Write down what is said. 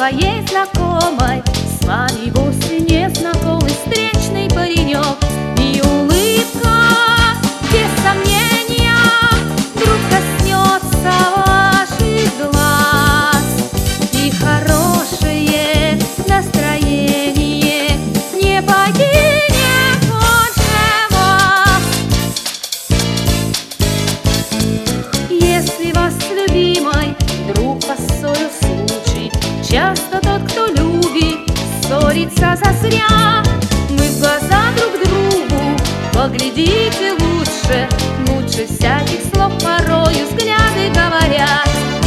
своей знакомой. С вами вовсе не знакомый встречный паренек. И улыбка, без сомнения, вдруг коснется ваших глаз. И хорошее настроение не покинет больше вас. Если вас с любимой вдруг поссорил случай, часто тот, кто любит, ссорится зазря. Мы в глаза друг другу поглядите лучше, лучше всяких слов порою взгляды говорят.